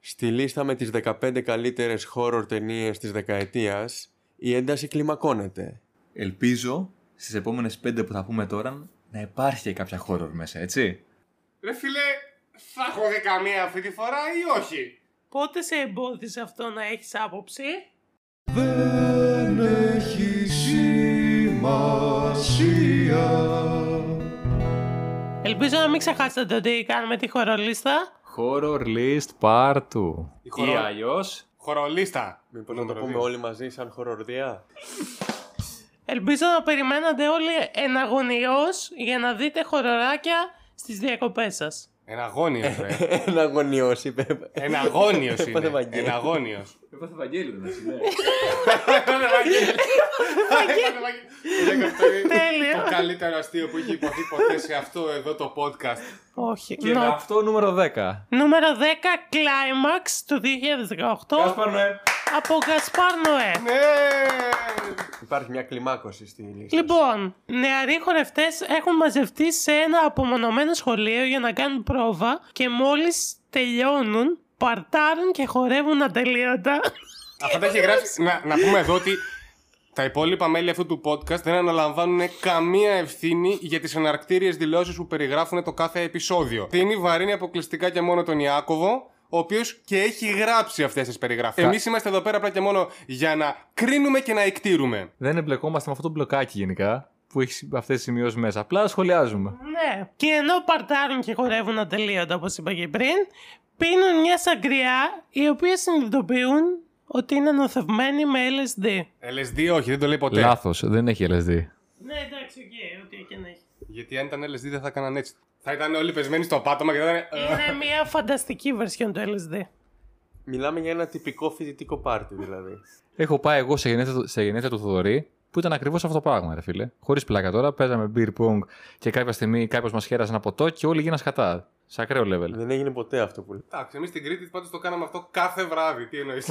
Στη λίστα με τις 15 καλύτερες horror ταινίες της δεκαετίας, η ένταση κλιμακώνεται. Ελπίζω στις επόμενες 5 που θα πούμε τώρα να υπάρχει και κάποια horror μέσα, έτσι. Ρε φίλε, θα έχω δει καμία αυτή τη φορά ή όχι? Πότε σε εμπόδισε αυτό να έχεις άποψη? Δεν έχει σημασία. Ελπίζω να μην ξεχάσετε ότι κάνουμε τη χορολίστα. Horror list part 2. Ή αλλιώς Χορολίστα. Μήπως να το πούμε όλοι μαζί σαν χορορδία. Ελπίζω να περιμένατε όλοι εναγωνιώς για να δείτε χοροράκια στις διακοπές σας. Εναγώνιος, ρε. Ένα αγωνιός είπε. Εναγώνιος είναι. Έπαθε Βαγγέλη. Εναγώνιος. Έπαθε Βαγγέλη, δεν είναι. Τέλειο. Το καλύτερο αστείο που έχει υποθεί ποτέ σε αυτό εδώ το podcast. Όχι. Και με αυτό νούμερο 10. Νούμερο 10, Climax του 2018 Κάσπαρ Νοέ. από Γκασπάρ Νοέ. Ναι! Υπάρχει μια κλιμάκωση στη λίστα. Λοιπόν, νεαροί χορευτές έχουν μαζευτεί σε ένα απομονωμένο σχολείο για να κάνουν πρόβα και μόλις τελειώνουν, παρτάρουν και χορεύουν ατελείωτα. Αυτό τα έχει γράψει. Να πούμε εδώ ότι τα υπόλοιπα μέλη αυτού του podcast δεν αναλαμβάνουν καμία ευθύνη για τις εναρκτήριες δηλώσεις που περιγράφουν το κάθε επεισόδιο. Ευθύνη βαρύνει αποκλειστικά και μόνο τον Ιάκωβο, ο οποίος και έχει γράψει αυτές τις περιγραφές. Εμείς είμαστε εδώ πέρα απλά και μόνο για να κρίνουμε και να εκτείρουμε. Δεν εμπλεκόμαστε με αυτό το μπλοκάκι γενικά που έχει αυτές τις σημειώσεις μέσα. Απλά σχολιάζουμε. Ναι. Και ενώ παρτάρουν και χορεύουν ατελείωτα, όπως είπα και πριν, πίνουν μια σαγκριά η οποία συνειδητοποιούν ότι είναι νοθευμένη με LSD. LSD όχι, δεν το λέει ποτέ. Λάθος, δεν έχει LSD. Ναι, εντάξει, ό,τι και να έχει. Γιατί αν ήταν LSD δεν θα έκαναν έτσι. Θα ήταν όλοι πεσμένοι στο πάτωμα και θα ήταν. Είναι μια φανταστική version του LSD. Μιλάμε για ένα τυπικό φοιτητικό πάρτι δηλαδή. Έχω πάει εγώ σε γενέθλια του Θοδωρή που ήταν ακριβώς αυτό το πράγμα, ρε φίλε. Χωρίς πλάκα τώρα, παίζαμε beer pong και κάποια στιγμή κάποιος μας χέρασε ένα ποτό και όλοι γίναν σκατά. Σε ακραίο level. Δεν έγινε ποτέ αυτό που λέει. Εντάξει, εμείς στην Κρήτη πάντως το κάναμε αυτό κάθε βράδυ. Τι εννοείς?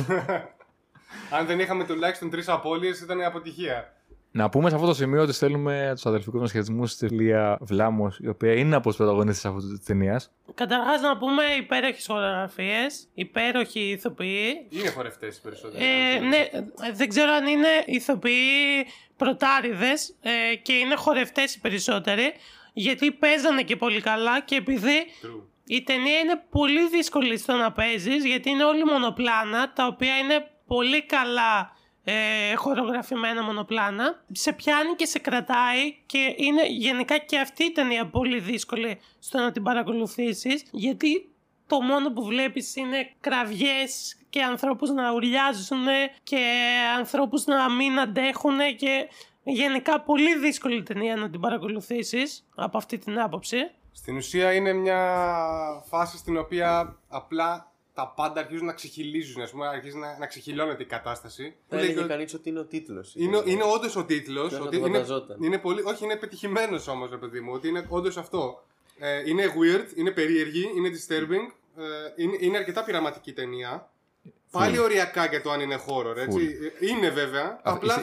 Αν δεν είχαμε τουλάχιστον 3 απώλειες, ήταν αποτυχία. Να πούμε σε αυτό το σημείο ότι στέλνουμε τους αδελφικούς μας χαιρετισμούς στη Λία Βλάμος, η οποία είναι από τους πρωταγωνιστές αυτής της ταινίας. Καταρχάς να πούμε υπέροχες χορογραφίες, υπέροχοι ηθοποιοί. Είναι χορευτές οι περισσότεροι. Ναι, δεν ξέρω αν είναι ηθοποιοί πρωτάριδες και είναι χορευτές οι περισσότεροι, γιατί παίζανε και πολύ καλά και επειδή True. η ταινία είναι πολύ δύσκολη στο να παίζεις, γιατί είναι όλοι μονοπλάνα, τα οποία είναι πολύ καλά χορογραφημένα μονοπλάνα. Σε πιάνει και σε κρατάει και είναι γενικά και αυτή η ταινία πολύ δύσκολη στο να την παρακολουθήσεις, γιατί το μόνο που βλέπεις είναι κραυγές και ανθρώπους να ουρλιάζουν και ανθρώπους να μην αντέχουν και γενικά πολύ δύσκολη ταινία να την παρακολουθήσεις από αυτή την άποψη. Στην ουσία είναι μια φάση στην οποία απλά τα πάντα αρχίζουν να ξεχυλίζουν, ας πούμε, αρχίζει να ξεχυλώνεται η κατάσταση. Θα έλεγε κανείς ότι είναι ο τίτλος. Είναι όντως ο τίτλος. Ποιος να Ότι το φανταζόταν. είναι πολύ, όχι, είναι πετυχημένος όμως, ρε παιδί μου, ότι είναι όντως αυτό. Είναι weird, είναι περίεργη, είναι disturbing, είναι αρκετά πειραματική ταινία. Πάλι οριακά για το αν είναι horror, έτσι. Είναι βέβαια. Απλά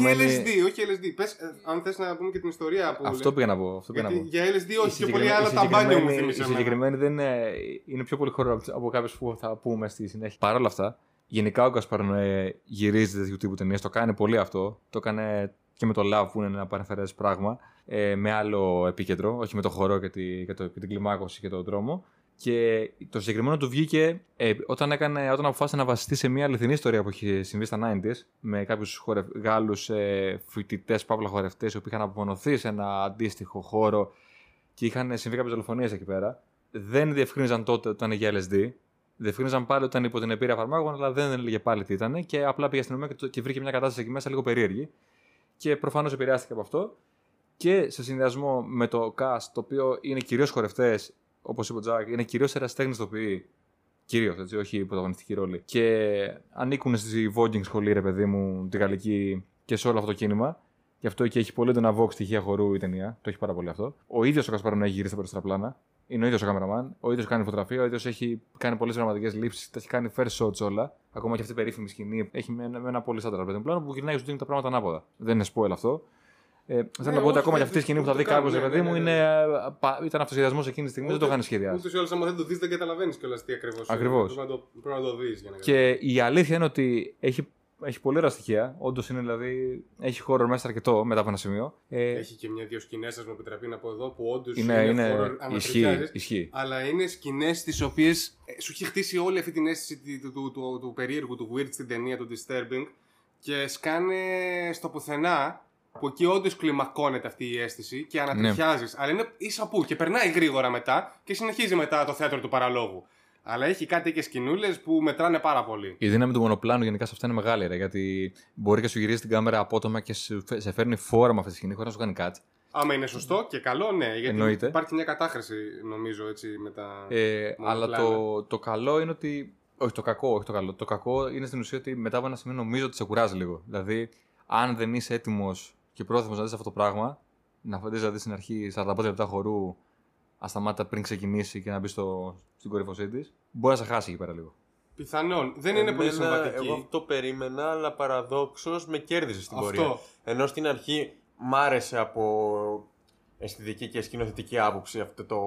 όχι LSD. Πες, αν θες να πούμε και την ιστορία που. Αυτό πήγα να πω. Γιατί για LSD όχι, πιο πολύ άλλα τα μπάνιο μου θύμισε. Η συγκεκριμένη δεν είναι πιο πολύ horror από κάποιες που θα πούμε στη συνέχεια. Παρ' όλα αυτά, γενικά ο Γκασπάρ Νοέ γυρίζει τέτοιου τύπου ταινίες. Το κάνει πολύ αυτό. Το έκανε και με το Love που είναι ένα παρεμφερές πράγμα. Με άλλο επίκεντρο, όχι με το χορό και την κλιμάκωση και τον δρόμο. Και το συγκεκριμένο του βγήκε όταν αποφάσισε να βασιστεί σε μια αληθινή ιστορία που είχε συμβεί στα 90s με κάποιους Γάλλους φοιτητές, παύλα χορευτές, οι οποίοι είχαν απομονωθεί σε ένα αντίστοιχο χώρο και είχαν συμβεί κάποιες δολοφονίες εκεί πέρα. Δεν διευκρίνιζαν τότε ότι ήταν για LSD. Διευκρίνιζαν πάλι ότι ήταν υπό την επίρρεια φαρμάκων, αλλά δεν έλεγε πάλι τι ήταν. Και απλά πήγε στην αστυνομία και βρήκε μια κατάσταση εκεί μέσα λίγο περίεργη. Και προφανώς επηρεάστηκε από αυτό. Και σε συνδυασμό με το cast, το οποίο είναι κυρίως χορευτές. Όπως είπε ο Τζακ, είναι κυρίως ερασιτέχνες ηθοποιοί. Κυρίως, έτσι, όχι πρωταγωνιστική ρόλη. Και ανήκουν στη voguing σχολή, ρε παιδί μου, τη γαλλική και σε όλο αυτό το κίνημα. Γι' αυτό και έχει πολύ έντονα vogue στοιχεία χορού η ταινία. Το έχει πάρα πολύ αυτό. Ο ίδιος ο Γκασπάρ Νοέ έχει γυρίσει τα περισσότερα πλάνα. Είναι ο ίδιος ο καμεραμάν. Ο ίδιος κάνει φωτογραφία. Ο ίδιος έχει κάνει πολλές δραματικές λήψεις. Τα έχει κάνει first shots όλα. Ακόμα και αυτή η περίφημη σκηνή έχει με ένα πολύ στάνταρ πλάνο που γυρνάει σου δίνει τα πράγματα ανάποδα. Δεν είναι spoil αυτό. Θέλω να πω ότι ακόμα και αυτή η σκηνή που θα δει κάποιο, ναι, παιδί μου, ήταν αυτοσχεδιασμό εκείνη τη στιγμή, δεν το είχαν σχεδιάσει. Ούτως ή άλλως, άμα δεν το δεις, δεν καταλαβαίνεις κιόλας τι ακριβώς είναι. Ακριβώς. Πρέπει να το δεις για να Και η αλήθεια είναι ότι έχει πολύ ωραία στοιχεία. Όντως είναι δηλαδή. Έχει horror μέσα αρκετό μετά από ένα σημείο. Έχει και μια-δύο σκηνές, σας μου επιτραπεί να πω εδώ, που όντως είναι horror ανατριχιάζεις. ισχύει. Αλλά είναι σκηνές τις οποίες σου έχει χτίσει όλη αυτή την αίσθηση του περίεργου, του weird στην ταινία, του disturbing, και σκάνε στο πουθενά, που εκεί όντως κλιμακώνεται αυτή η αίσθηση και ανατριχιάζεις. Αλλά είναι ίσα που και περνάει γρήγορα μετά και συνεχίζει μετά το θέατρο του παραλόγου. Αλλά έχει κάτι και σκηνούλες που μετράνε πάρα πολύ. Η δύναμη του μονοπλάνου γενικά σε αυτά είναι μεγάλη, ρε, γιατί μπορεί και σου γυρίζει την κάμερα απότομα και σε φέρνει φόρμα αυτή τη σκηνή χωρίς να σου κάνει κάτι. Άμα είναι σωστό και καλό, ναι. Γιατί εννοείται. Υπάρχει μια κατάχρηση, νομίζω, έτσι, με τα. Αλλά το καλό είναι ότι. Όχι το καλό. Το κακό είναι στην ουσία ότι μετά από ένα σημείο νομίζω ότι σε κουράζει λίγο. Δηλαδή, αν δεν είσαι έτοιμος και πρόθυμος να δεις αυτό το πράγμα, να φαντάζεσαι δηλαδή στην αρχή 45 λεπτά χορού ασταμάτητα πριν ξεκινήσει και να μπει στην κορυφωσή της, μπορεί να σε χάσει εκεί πέρα λίγο. Πιθανόν. Δεν είναι πολύ συμβατική. Εγώ αυτό περίμενα, αλλά παραδόξως με κέρδισε στην πορεία. Ενώ στην αρχή μ' άρεσε από αισθητική και σκηνοθετική άποψη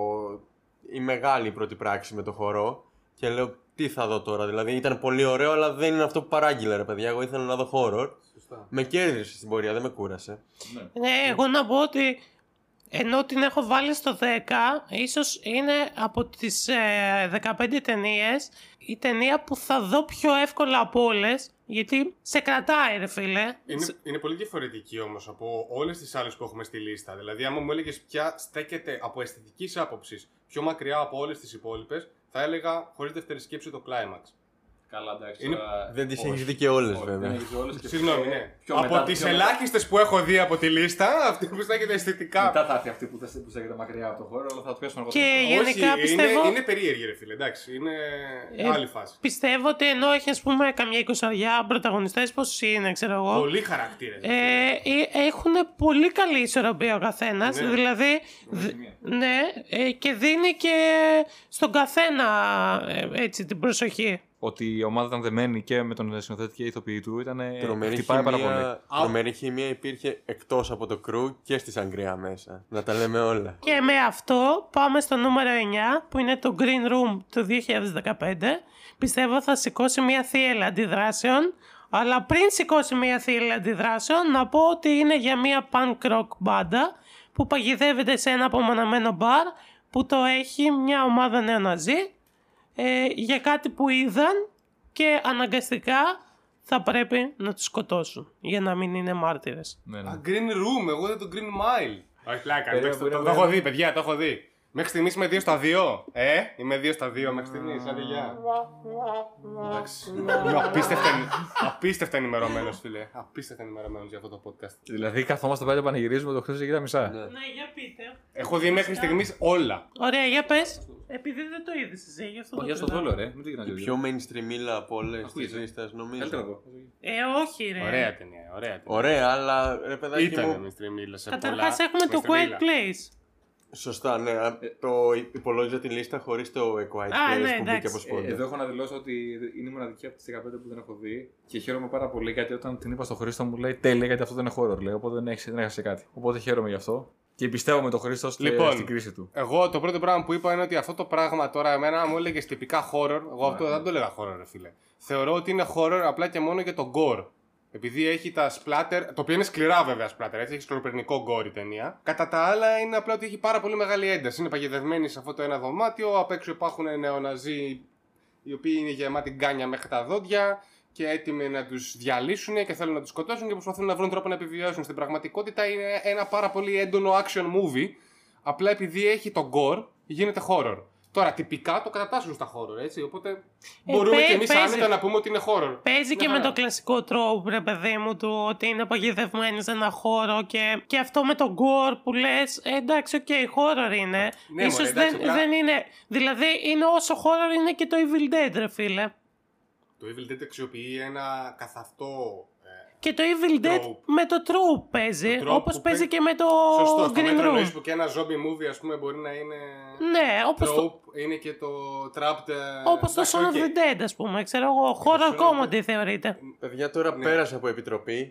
η μεγάλη πρώτη πράξη με το χορό. Και λέω, τι θα δω τώρα. Δηλαδή ήταν πολύ ωραίο, αλλά δεν είναι αυτό που παράγγειλα, ρε παιδιά. Εγώ ήθελα να δω horror. Σωστά. Με κέρδισε στην πορεία, δεν με κούρασε. Ναι, εγώ να πω ότι ενώ την έχω βάλει στο 10, ίσως είναι από τις 15 ταινίες η ταινία που θα δω πιο εύκολα από όλες, γιατί σε κρατάει, ρε φίλε. Είναι πολύ διαφορετική όμως από όλες τις άλλες που έχουμε στη λίστα. Δηλαδή, άμα μου έλεγες ποια στέκεται από αισθητικής άποψης πιο μακριά από όλες τις υπόλοιπες, θα έλεγα χωρίς δεύτερη σκέψη το Climax. Καλά, εντάξει. Δεν τις έχεις δει και όλες, βέβαια. Συγγνώμη, ναι. Από τις ελάχιστες που έχω δει από τη λίστα, αυτή που στέκεται αισθητικά. Μετά θα έρθει αυτή που στέκεται μακριά από το χώρο, αλλά θα το πιάσουμε αργότερα. Και γενικά πιστεύω. Είναι περίεργη, ρε φίλε, εντάξει. Είναι άλλη φάση. Πιστεύω ότι ενώ έχει, ας πούμε, καμιά 20 πρωταγωνιστές, πώς είναι, ξέρω εγώ. Πολλοί χαρακτήρες. Έχουν πολύ καλή ισορροπία ο καθένας. Ναι. Δηλαδή. Ναι, και δίνει και στον καθένα έτσι την προσοχή. Ότι η ομάδα ήταν δεμένη και με τον σκηνοθέτη και η ηθοποιή του ήταν. Χτυπάει πάρα πολύ. Τρομερή χημεία υπήρχε εκτός από το κρου και στη σαγκριά μέσα. Να τα λέμε όλα. Και με αυτό πάμε στο νούμερο 9, που είναι το Green Room του 2015. Πιστεύω θα σηκώσει μια θύελλα αντιδράσεων. Αλλά πριν σηκώσει μια θύελλα αντιδράσεων, να πω ότι είναι για μια punk rock μπάντα που παγιδεύεται σε ένα απομονωμένο μπαρ που το έχει μια ομάδα νεοναζί. Για κάτι που είδαν και αναγκαστικά θα πρέπει να τους σκοτώσουν για να μην είναι μάρτυρες. Green Room, εγώ δεν το Green Mile. Όχι, πλάκα. Το έχω δει, παιδιά, το έχω δει. Μέχρι στιγμής είμαι 2 στα 2. Είμαι 2 στα 2 μέχρι στιγμής. Άντε, γεια. Είμαι απίστευτα ενημερωμένος, φίλε. Απίστευτα ενημερωμένος για αυτό το podcast. Δηλαδή, καθόμαστε πάλι να πανηγυρίζουμε το Χρήστο και τα μισά. Ναι, για πείτε. Έχω δει μέχρι στιγμής όλα. Ωραία, για πες. Επειδή δεν το είδες εσύ, γι' αυτό το Για στο δόλο, ρε. Μην το Η πιο mainstream από όλες τις λίστες, νομίζω. όχι, ρε. Ωραία ταινία. Ωραία, αλλά ρε παιδάκι Ήταν μου. mainstream σε Καταρχάς έχουμε το Quiet Place. Σωστά, ναι. Το υπολόγιζα τη λίστα χωρίς το Quiet Place ναι, που μπήκε από σπόντα. Εδώ έχω να δηλώσω ότι είναι η μοναδική από τις 15 που δεν έχω δει και χαίρομαι πάρα πολύ γιατί όταν την είπα στο Χρήστο μου λέει τέλεια γιατί αυτό δεν είναι horror, λέει, οπότε δεν έχασε κάτι. Οπότε χαίρομαι γι' αυτό και πιστεύω με τον Χρήστο στην κρίση του. Εγώ το πρώτο πράγμα που είπα είναι ότι αυτό το πράγμα τώρα εμένα μου έλεγε τυπικά horror. Εγώ αυτό δεν το έλεγα horror, ρε φίλε. Θεωρώ ότι είναι horror απλά και μόνο για τον gore. Επειδή έχει τα splatter, το οποίο είναι σκληρά βέβαια splatter, έτσι, έχει σκληροπυρηνικό gore η ταινία. Κατά τα άλλα είναι απλά ότι έχει πάρα πολύ μεγάλη ένταση. Είναι παγιδευμένοι σε αυτό το ένα δωμάτιο, απ' έξω υπάρχουν νεοναζί οι οποίοι είναι γεμάτοι γκάνια μέχρι τα δόντια και έτοιμοι να τους διαλύσουν και θέλουν να τους σκοτώσουν και προσπαθούν να βρουν τρόπο να επιβιώσουν. Στην πραγματικότητα είναι ένα πάρα πολύ έντονο action movie, απλά επειδή έχει το gore γίνεται horror. Τώρα, τυπικά το κατατάσσουν στα horror, έτσι. Οπότε μπορούμε κι εμείς άνετα να πούμε ότι είναι horror. Παίζει και με το κλασικό τρόπο, ρε παιδί μου, του ότι είναι παγιδευμένοι σε ένα χώρο και αυτό με τον gore που λες, εντάξει, οκ, horror είναι. Ναι, ίσως δεν είναι. Δηλαδή, είναι όσο horror είναι και το Evil Dead, ρε φίλε. Το Evil Dead αξιοποιεί ένα καθ' αυτό. Και το Evil Dead με το Trope παίζει, όπως παίζει και με το Green Room. Που και ένα zombie movie, ας πούμε, μπορεί να είναι. Ναι, όπως Trope, είναι και το Trapped. Όπως το Shaun of the Dead, ας πούμε, ξέρω εγώ. Horror comedy θεωρείται. Παιδιά, τώρα πέρασε από επιτροπή.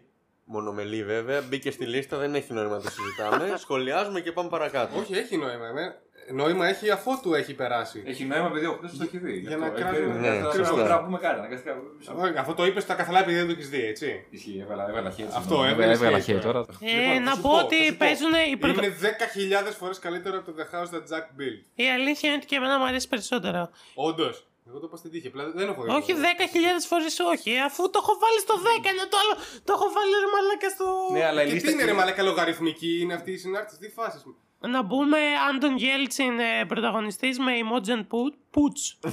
Μονομελή βέβαια. Μπήκε στη λίστα, δεν έχει νόημα να το συζητάμε. Σχολιάζουμε και πάμε παρακάτω. Όχι, έχει νόημα. Νόημα έχει αφότου έχει περάσει. Έχει νόημα επειδή ο Χρήστος το έχει δει. Για να κράζουμε. Να πούμε κάτι. Αυτό το είπες τα καθαρά επειδή δεν το έχεις δει, έτσι. Ισχύει, έβαλα χέρι. Αυτό, έβαλα χέρι τώρα. Να πω ότι παίζουν οι Είναι 10.000 φορές καλύτερο από το The House That Jack Built. Η αλήθεια είναι ότι και εμένα μου αρέσει περισσότερο. Όντως. Εγώ το είπα στην τύχη, απλά δεν έχω δει. Όχι 10.000 φορές όχι, αφού το έχω βάλει στο 10, ενώ το άλλο το έχω βάλει ρε μαλάκα στο... Ναι, αλλά η Και λίστα. τι είναι ρε μαλάκα λογαριθμική, είναι αυτή η συνάρτηση, τι φάσεις μου. Να μπούμε Άντων Γέλτσιν πρωταγωνιστής με Imogen Poots.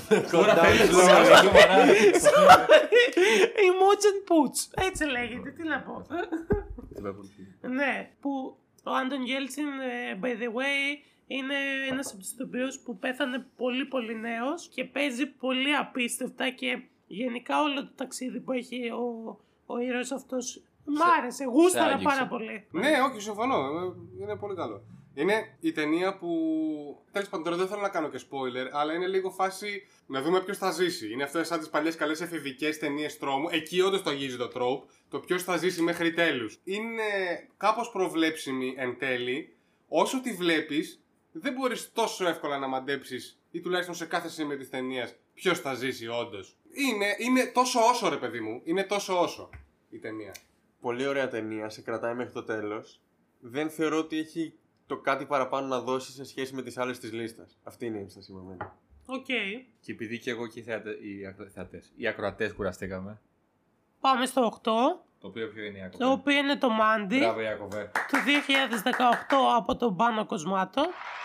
Imogen Poots, έτσι λέγεται, τι να πω. Ναι, που ο Άντων Γέλτσιν, by the way, είναι ένας από τους ηθοποιούς που πέθανε πολύ πολύ νέος και παίζει πολύ απίστευτα και γενικά όλο το ταξίδι που έχει ο ήρωας αυτός μ' άρεσε, γούσταρα πάρα πολύ. Ναι, όχι, συμφωνώ, είναι πολύ καλό. Είναι η ταινία που. Τέλος πάντων, τώρα δεν θέλω να κάνω και spoiler, αλλά είναι λίγο φάση να δούμε ποιος θα ζήσει. Είναι αυτό σαν τις παλιές καλές εφηβικές ταινίες τρόμου. Εκεί όντως το αγγίζει το τρόπ. Το ποιος θα ζήσει μέχρι τέλους. Είναι κάπως προβλέψιμη εν τέλει. Όσο τη βλέπεις, δεν μπορείς τόσο εύκολα να μαντέψεις, ή τουλάχιστον σε κάθε σημείο της ταινίας, ποιος θα ζήσει όντως. Είναι τόσο όσο, ρε παιδί μου. Είναι τόσο όσο η ταινία. Πολύ ωραία ταινία, σε κρατάει μέχρι το τέλος. Δεν θεωρώ ότι έχει το κάτι παραπάνω να δώσει σε σχέση με τις άλλες της λίστας. Αυτή είναι η ένσταση μου. Οκ. Και επειδή και εγώ και οι ακροατές κουραστήκαμε. Πάμε στο 8. Το οποίο ποιο είναι η Άκοβε? Το οποίο είναι το Μάντι Μπράβο, Άκοβε. του 2018 από τον Πάνο Κοσμάτο.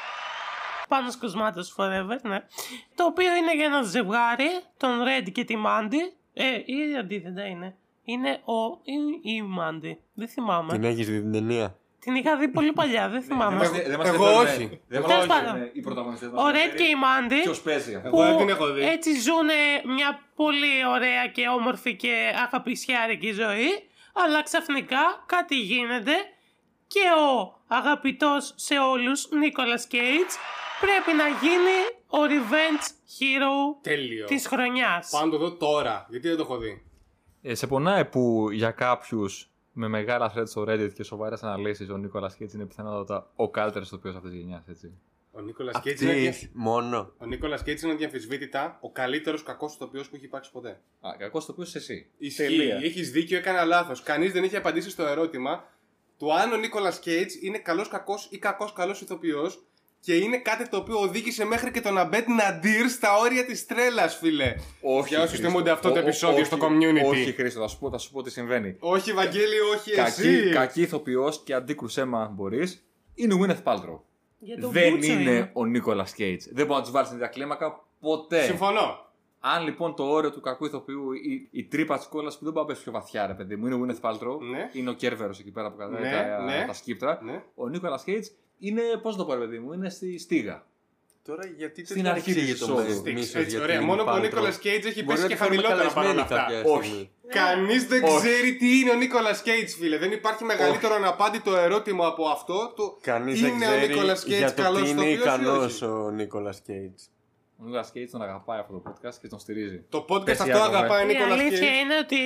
Πάνος Κοσμάτος forever, ναι. Το οποίο είναι για ένα ζευγάρι, τον Ρέντ και τη Μάντι. Ή αντίθετα είναι. Είναι ο ή η Μάντι. Δεν θυμάμαι. Την έχεις δει την ταινία? Την είχα δει πολύ παλιά, δεν θυμάμαι. Εγώ όχι. Τέλος πάντων. Οι πρωταγωνιστές μας. Ο Ρέντ και η Μάντι. Ποιος παίζει αυτό? Εγώ δεν την έχω δει. Έτσι ζουν μια πολύ ωραία και όμορφη και αγαπησιάρικη ζωή. Αλλά ξαφνικά κάτι γίνεται και ο αγαπητός σε όλους Νίκολας Κέιτς πρέπει να γίνει ο revenge hero Τέλειο. της χρονιάς. Πάω να το δω τώρα, γιατί δεν το έχω δει. Σε πονάει που για κάποιους με μεγάλα threads στο Reddit και σοβαρές αναλύσεις ο Νίκολας Κέιτς είναι πιθανότατα ο καλύτερος ηθοποιός αυτής της γενιάς, έτσι. Ο Νίκολας Κέιτς είναι, μόνο. είναι αδιαμφισβήτητα ο καλύτερος κακός ηθοποιός που έχει υπάρξει ποτέ. Κακός ηθοποιός είσαι εσύ. Ισχύει, έχεις δίκιο, έκανα λάθος. Κανείς δεν έχει απαντήσει στο ερώτημα του αν ο Νίκολας Κέιτς είναι καλός κακός ή κακός καλός ηθοποιός. Και είναι κάτι το οποίο οδήγησε μέχρι και τον Αμπέτ Ναντήρ στα όρια της τρέλας, φίλε. Όχι. Για όσους θυμούνται αυτό το επεισόδιο στο community. Όχι, Χρήστο, θα σου πω τι συμβαίνει. Όχι, Βαγγέλη, όχι εσύ. Κακή ηθοποιός και αντίκρουσέ με αν μπορείς είναι ο Γουίνεθ Πάλτρο. Δεν Μπούτσο είναι ο Νίκολας Κέιτς. Δεν μπορεί να τους βάλεις στην ίδια κλίμακα ποτέ. Συμφωνώ. Αν λοιπόν το όριο του κακού ηθοποιού, η τρύπα της κόλλας που δεν πάει να πέσει πιο βαθιά, ρε παιδί μου, είναι ο Γουίνεθ Πάλτρο, Ναι. είναι ο Κέρβερος εκεί πέρα που κρατάει Ναι. τα σκύπτρα. Ναι. Ο Νίκολας Κέιτς είναι, πώς το πω, ρε παιδί μου, είναι στη στίγα. Τώρα γιατί Στην αρχή της εισόδου. Έτσι, ωραία. Μόνο που ο Νίκολας Κέιτς έχει πέσει και χαμηλότερα παρόλα αυτά. Όχι. Κανείς δεν ξέρει τι είναι ο Νίκολας Κέιτς, φίλε. Δεν υπάρχει μεγαλύτερο αναπάντητο ερώτημα από αυτό. Κανείς δεν είναι ο ξέρει Νίκολας Κέιτς για το καλός τι είναι ηθοποιός ή ικανός όχι? ο Νίκολας Κέιτς. Ο Νίκολας Κέιτς τον αγαπάει αυτό το podcast και τον στηρίζει. Το podcast Εσύ, αυτό Άκοβε. αγαπάει ο Η Νίκολας αλήθεια Κέιτς. είναι ότι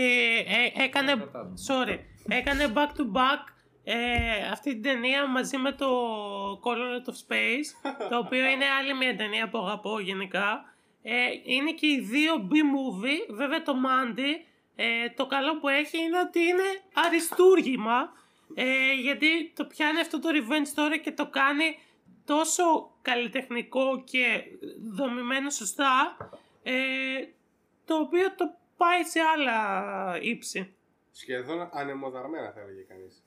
έκανε back to back αυτή την ταινία μαζί με το Color of Space, το οποίο είναι άλλη μια ταινία που αγαπώ γενικά. Είναι και οι δύο B-movie, βέβαια το Mandy, το καλό που έχει είναι ότι είναι αριστούργημα, γιατί το πιάνει αυτό το revenge story και το κάνει τόσο καλλιτεχνικό και δομημένο σωστά, το οποίο το πάει σε άλλα ύψη. Σχεδόν ανεμοδαρμένα θα έλεγε κανείς.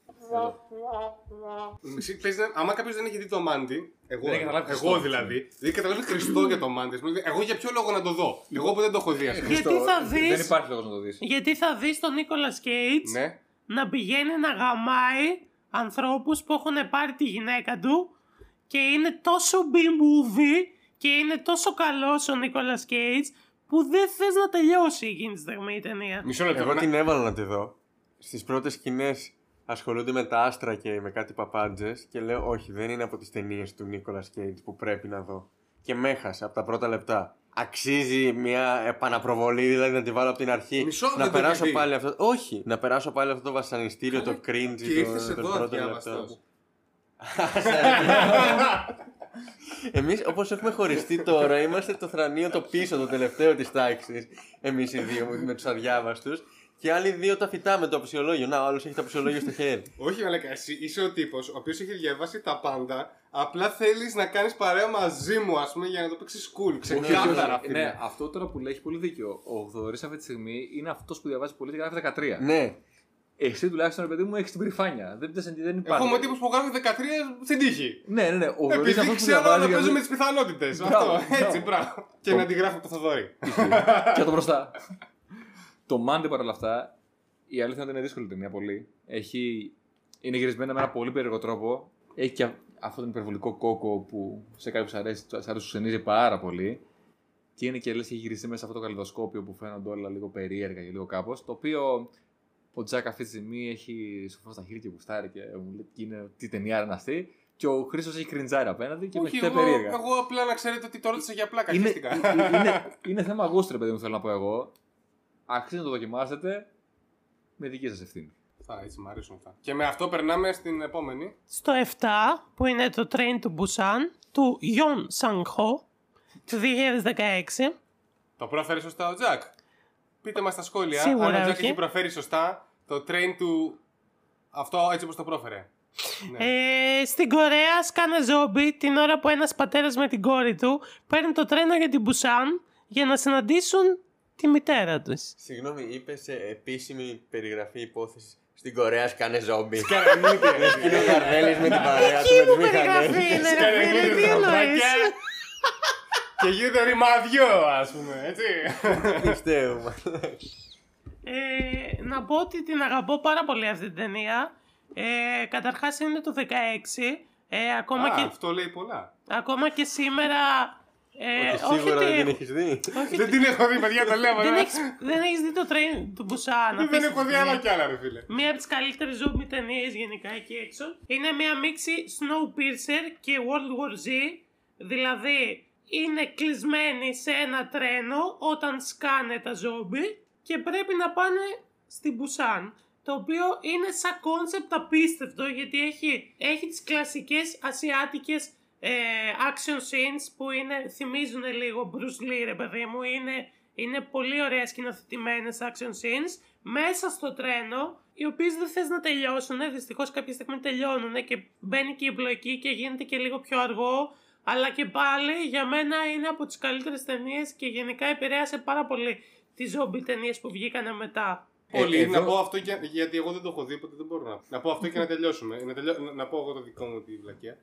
Άμα κάποιος δεν έχει δει το Μάντι, εγώ δηλαδή, δεν έχει καταλάβει Χριστό για το Μάντι. Εγώ για ποιο λόγο να το δω? Εγώ που δεν το έχω δει. Δεν υπάρχει λόγος να το δεις. Γιατί θα δεις τον Νίκολας Κέιτς Ναι. να πηγαίνει να γαμάει ανθρώπους που έχουν πάρει τη γυναίκα του και είναι τόσο B-movie και είναι τόσο καλός ο Νίκολας Κέιτς που δεν θες να τελειώσει εκείνη τη στιγμή η ταινία. Μισό λεπτό. Εγώ την έβαλα να τη δω. Στις πρώτες σκηνές ασχολούνται με τα άστρα και με κάτι παπάντζες και λέω όχι, δεν είναι από τις ταινίες του Νίκολας Κέιτς που πρέπει να δω. Και με έχασε από τα πρώτα λεπτά. αξίζει μια επαναπροβολή, δηλαδή να τη βάλω από την αρχή. Να περάσω πάλι αυτό. Όχι, να περάσω πάλι αυτό το βασανιστήριο, το cringe. Και ήρθες εδώ αδιάβαστος. Εμείς όπως έχουμε χωριστεί τώρα, είμαστε το θρανείο το πίσω, το τελευταίο της τάξης. Εμείς οι δύο με τους αδιάβαστους. Και άλλοι δύο τα φυτά με το αψιολόγιο. Να, ο άλλος έχει το αψιολόγιο στο χέρι. Όχι, Μαλάκα, εσύ είσαι ο τύπος ο οποίος έχει διαβάσει τα πάντα. Απλά θέλεις να κάνεις παρέα μαζί μου, ας πούμε, για να το παίξεις cool. Ξεκάθαρα. Ναι, αυτό τώρα που λέει έχει πολύ δίκιο. Ο Θοδωρής αυτή τη στιγμή είναι αυτός που διαβάζει πολύ και γράφει 13. Ναι. Εσύ τουλάχιστον, παιδί μου, έχεις την περηφάνεια. Δεν υπάρχει. Εγώ είμαι ο τύπος που γράφει 13 στην τύχη. Ναι. Επειδή ξέρω να παίζουμε τις πιθανότητες. Αυτό. Έτσι, μπράβο. Και να τη γράφω από το Θοδωρή. Και το μπροστά. Το Mandy παρόλα αυτά, η αλήθεια είναι ότι είναι δύσκολη ταινία πολύ. Είναι γυρισμένη με ένα πολύ περίεργο τρόπο. Έχει και αυτόν τον υπερβολικό κόκο που σε κάποιους αρέσει, σου ξενίζει πάρα πολύ. Και είναι και λες έχει γυριστεί μέσα από το καλλιδοσκόπιο που φαίνονται όλα λίγο περίεργα και λίγο κάπως. Το οποίο ο Τζακ αυτή τη στιγμή έχει σοφρό στα χέρια και γουστάρει και μου λέει είναι τι ταινία είναι αυτή. Και ο Χρήστος έχει κριντζάρει απέναντι και με χτυπάει περίεργα. Εγώ απλά να ξέρετε ότι το ρώτησα για πλάκα. Είναι θέμα γούστρε, παιδί μου, θέλω να πω εγώ. Αξίζει να το δοκιμάσετε με δική σας ευθύνη. Έτσι, μου αρέσουν αυτά. Και με αυτό περνάμε στην επόμενη. Στο 7, που είναι το Train to Busan, του Yeon Sang-ho, του 2016. Το πρόφερε σωστά ο Τζακ. Πείτε μας στα σχόλια Σίγουρα, αν ο Τζακ όχι. έχει προφέρει σωστά το Train to... Αυτό έτσι όπως το πρόφερε. Στην Κορέα σκάνε ζόμπι την ώρα που ένας πατέρας με την κόρη του παίρνει το τρένο για την Μπουσάν για να συναντήσουν τη μητέρα τους. Συγγνώμη, είπε σε επίσημη περιγραφή υπόθεση. Στην Κορέα σκάνε ζόμπι. Σκαρανίτη. Είναι ο Καρδέλης με την παρέα του Τι με τις μου περιγραφή μηχανές. είναι, ρε φίλε, τι εννοείς. Και γίνεται ρημαδιό, ας πούμε, έτσι. Πιστεύουμε. Να πω ότι την αγαπώ πάρα πολύ αυτή την ταινία. Καταρχάς είναι το 16. Αυτό λέει πολλά. Ακόμα και σήμερα. Σίγουρα δεν την έχεις δει. Δεν την έχω δει, παιδιά, το λέω. Δεν έχεις δει το train του Μπουσάν. Δεν έχω δει άλλα κι άλλα, ρε φίλε. Μία από τις καλύτερες ζόμπι ταινίες γενικά εκεί έξω. Είναι μία μίξη Snowpiercer και World War Z. Δηλαδή είναι κλεισμένοι σε ένα τρένο όταν σκάνε τα ζόμπι και πρέπει να πάνε στην Μπουσάν. Το οποίο είναι σαν κόνσεπτ απίστευτο γιατί έχει τις κλασικές ασιάτικες action scenes που θυμίζουν λίγο Bruce Lee, ρε παιδί μου. Είναι πολύ ωραία σκηνοθετημένες action scenes μέσα στο τρένο, οι οποίες δεν θες να τελειώσουν. Δυστυχώς κάποια στιγμή τελειώνουν και μπαίνει και η εμπλοκή και γίνεται και λίγο πιο αργό. Αλλά και πάλι για μένα είναι από τις καλύτερες ταινίες και γενικά επηρέασε πάρα πολύ τις zombie ταινίες που βγήκανε μετά. Πολύ. Να πω αυτό γιατί εγώ δεν το έχω δει, οπότε δεν μπορώ να πω αυτό και να τελειώσουμε. Να πω εγώ το δικό μου τη βλακεία.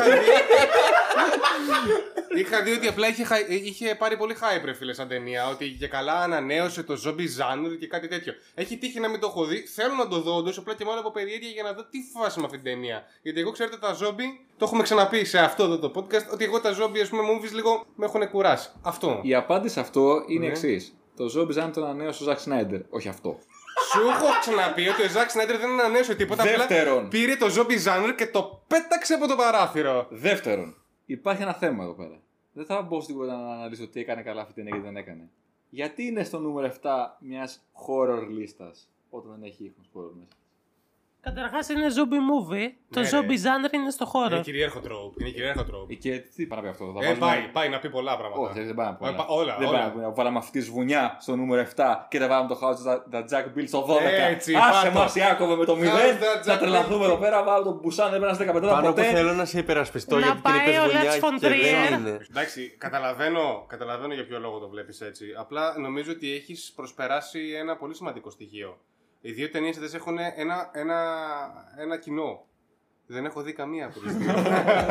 Είχα δει ότι απλά είχε πάρει πολύ hype, ρε φίλε, σαν ταινία. Ότι και καλά ανανέωσε το zombie genre και κάτι τέτοιο. Έχει τύχει να μην το έχω δει. Θέλω να το δω όντως, απλά και μόνο από περιέργεια για να δω τι φάση με αυτή την ταινία. Γιατί εγώ ξέρετε τα zombie, το έχουμε ξαναπεί σε αυτό εδώ το podcast, ότι εγώ τα zombie, ας πούμε, movies λίγο με έχουν κουράσει. Αυτό. Η απάντηση σε αυτό είναι εξής. Το zombie genre το ανανέωσε ο Ζακ Σνάιντερ, όχι αυτό. Σου έχω ξαναπεί ότι ο Ζακ Σνάιντερ δεν ανανέωσε τίποτα. Δεύτερον, πήρε το zombie genre και το πέταξε από το παράθυρο. Δεύτερον, υπάρχει ένα θέμα εδώ πέρα. Δεν θα μπω στην κουβέντα να αναλύσω τι έκανε καλά αυτή την ταινία και δεν έκανε. Γιατί είναι στο νούμερο 7 μιας horror λίστας όταν δεν έχει ίχνος horror μέσα. Καταρχάς είναι zombie movie. Το zombie genre είναι στο χώρο. Είναι κυρίαρχο τρόπο. Και τι πάει να πει αυτό. Πάει να πει πολλά πράγματα. Όχι, δεν πάει να πει πολλά. Όλα. Δεν πάει να πει. Βάλαμε αυτή τη βουνιά στο νούμερο 7 και δεν βάλαμε το House of the Jack Bill στο 12. Έτσι, άσε μας Ιάκωβε με το 0. Να τρελαθούμε εδώ πέρα. Βάλαμε τον Μπουσάν, δεν πέρασε 15 Πάνω που θέλω να σε υπερασπιστώ γιατί την είπες βουνιά και δεν είναι. Εντάξει, καταλαβαίνω για ποιο λόγο το βλέπεις έτσι. Απλά νομίζω ότι έχεις προσπεράσει ένα πολύ σημαντικό στοιχείο. Οι δύο ταινίες αυτές έχουν ένα κοινό. Δεν έχω δει καμία από τις δύο.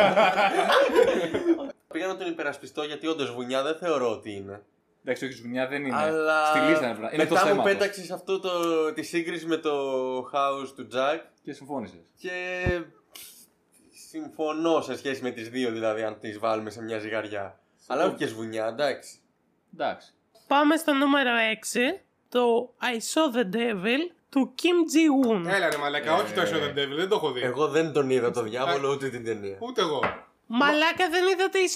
Πήγα να τον υπερασπιστώ γιατί όντως βουνιά δεν θεωρώ ότι είναι. Εντάξει, όχι, βουνιά δεν είναι. Αλλά στη λίστα είναι. Είναι μετά μου πέταξες αυτό τη σύγκριση με το House του Jack. Και συμφώνησες. Και συμφωνώ σε σχέση με τις δύο, δηλαδή, αν τις βάλουμε σε μια ζυγαριά. Αλλά όχι και σβουνιά, εντάξει. Πάμε στο νούμερο 6. Το I Saw the Devil του Kim Ji-woon. Έλα ρε μαλάκα, όχι το I Saw the Devil, δεν το έχω δει. Εγώ δεν τον είδα το διάβολο ούτε την ταινία. Ούτε εγώ. Μαλάκα, δεν είδατε ίσως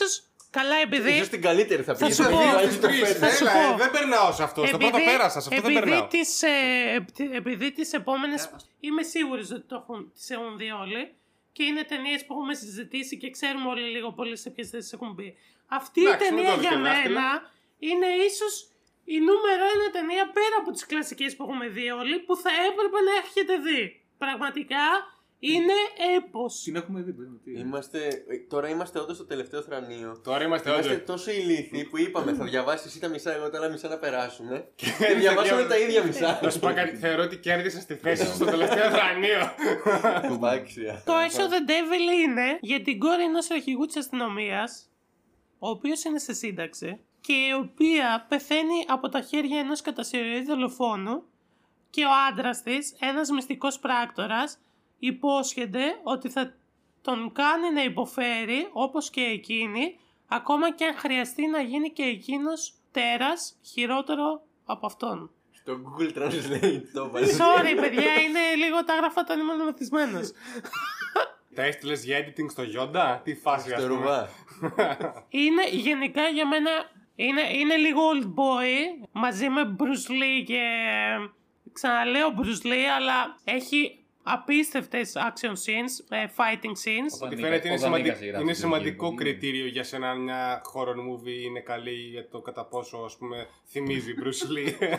Καλά, επειδή. Ίσως την καλύτερη θα πει. σου πω. Δεν περνάω σε αυτό. Στο πρώτο πέρασα, σε αυτό δεν περνάω. Επειδή τις επόμενες. Είμαι σίγουρη ότι τις έχουν δει όλοι. Και είναι ταινίες που έχουμε συζητήσει και ξέρουμε όλοι λίγο πολύ σε ποιες θέσεις έχουν μπει. Αυτή η ταινία για μένα είναι ίσως η νούμερο 1 ταινία πέρα από τις κλασικές που έχουμε δει όλοι, που θα έπρεπε να έχετε δει. Πραγματικά είναι έπος. Την έχουμε δει. Τώρα είμαστε όντως στο τελευταίο θρανείο. Τώρα είμαστε τόσο ηλίθιοι που είπαμε θα διαβάσεις εσύ τα μισά, εγώ τα άλλα μισά να περάσουμε. Και διαβάσαμε τα ίδια μισά. Να σου πω κάτι, θεωρώ ότι κέρδισα στη θέση σου στο τελευταίο θρανείο. Το Έσο the Devil είναι για την κόρη ενός αρχηγού της αστυνομίας, ο οποίος είναι σε σύνταξη και η οποία πεθαίνει από τα χέρια ενός κατασυρωή δολοφόνου και ο άντρας της, ένας μυστικός πράκτορας, υπόσχεται ότι θα τον κάνει να υποφέρει όπως και εκείνη, ακόμα και αν χρειαστεί να γίνει και εκείνος τέρας χειρότερο από αυτόν. Στο Google Translate το βάζει. Sorry παιδιά, είναι λίγο τα γραφά τα ήμουν μαθισμένος. Τα έστειλες για editing στο Yoda, τι φάση Στο Ρουβά. Είναι γενικά για μένα, είναι λίγο old boy, μαζί με Bruce Lee και ξαναλέω Bruce Lee, αλλά έχει απίστευτες action scenes, fighting scenes. Ότι φαίνεται είναι σημαντικό κριτήριο για σένα μια horror movie είναι καλή για το κατά πόσο ας πούμε θυμίζει Bruce Lee.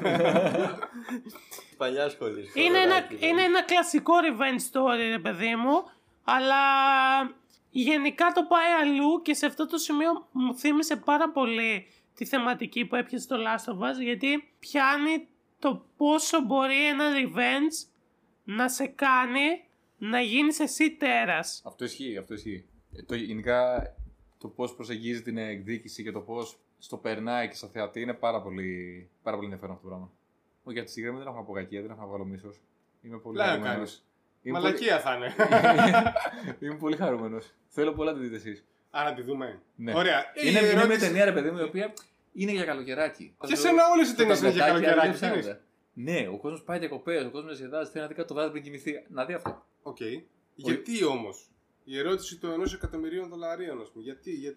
Παλιά σχολή. Είναι ένα κλασικό revenge story ρε παιδί μου, αλλά γενικά το πάει αλλού και σε αυτό το σημείο μου θύμισε πάρα πολύ τη θεματική που έπιασε το Last of Us, γιατί πιάνει το πόσο μπορεί ένα revenge να σε κάνει να γίνεις εσύ τέρας. Αυτό ισχύει. Γενικά το πώς προσεγγίζει την εκδίκηση και το πώς στο περνάει και στα θεατή είναι πάρα πολύ ενδιαφέρον αυτό το πράγμα. Όχι, γιατί συγκεκριμένα δεν έχω να πω κακία, δεν έχω να βγάλω μίσος. Είμαι πολύ χαρούμενος. Μαλακία θα είναι. Είμαι πολύ χαρούμενος. Θέλω πολλά να τη δείτε εσείς. Άρα τη δούμε. Ναι. Ωραία. Είναι μια ταινία ρε παιδί μου η οποία είναι για καλοκαιράκι. Και σε όλες οι ταινίες είναι για καλοκαιράκι. Ναι, ο κόσμος πάει διακοπές, ο κόσμος διασκεδάζει, θέλει να δει κάτι το βράδυ πριν κοιμηθεί. Να δει αυτό. Οκ. Γιατί όμως? Η ερώτηση του $1 εκατομμυρίων, ας πούμε. Γιατί.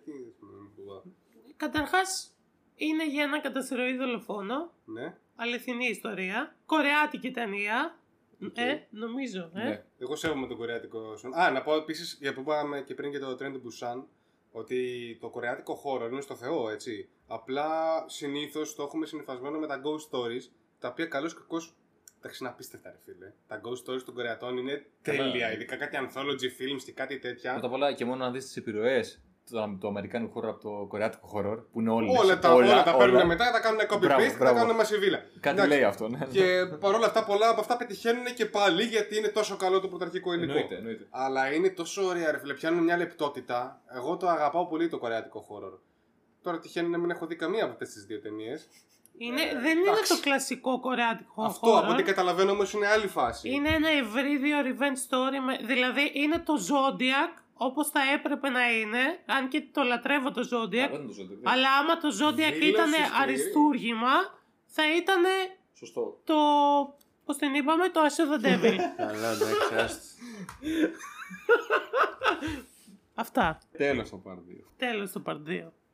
Καταρχάς είναι για ένα κατασυρωή δολοφόνο. Ναι. Αληθινή ιστορία. Κορεάτικη ταινία. Νομίζω. Ναι. Εγώ σέβομαι τον κορεάτικο. Να πω επίσης, για που είπαμε και πριν για το Train to Busan, ότι το κορεάτικο horror είναι στο Θεό, έτσι. Απλά συνήθως το έχουμε συνυφασμένο με τα ghost stories, τα οποία καλώς ή κακώς. Εντάξει, είναι απίστευτα, ρε φίλε. Τα ghost stories των Κορεατών είναι τέλεια. Ειδικά κάτι anthology films και κάτι τέτοια. Πρώτα απ' όλα και μόνο να δεις τις επιρροές του αμερικάνικου horror από το κορεάτικο horror, που είναι όλες. Όλα τα παίρνουν μετά, τα κάνουν copy-paste και τα κάνουν μασιβίλα. Κάτι λέει αυτό, ναι. Και παρόλα αυτά, πολλά από αυτά πετυχαίνουν και πάλι γιατί είναι τόσο καλό το πρωταρχικό υλικό. Εννοείται. Αλλά είναι τόσο ωραία, ρε φίλε. Πιάνουν μια λεπτότητα. Εγώ το αγαπάω πολύ το κορεάτικο horror. Τώρα τυχαίνει να μην έχω δει καμία από αυτές τις δύο ταινίες. Δεν είναι το κλασικό κορεάτικο horror. Αυτό από ό,τι καταλαβαίνω όμως είναι άλλη φάση. Είναι ένα ευρύδιο revenge story. Δηλαδή είναι το Zodiac όπως θα έπρεπε να είναι. Αν και το λατρεύω το Zodiac. Αλλά άμα το Zodiac ήταν αριστούργημα, θα ήταν. Σωστό. Το. Πώς την είπαμε, το Έσο the Devil. Καλά, εντάξει. Αυτά. Τέλος το part 2. Τέλος το part 2.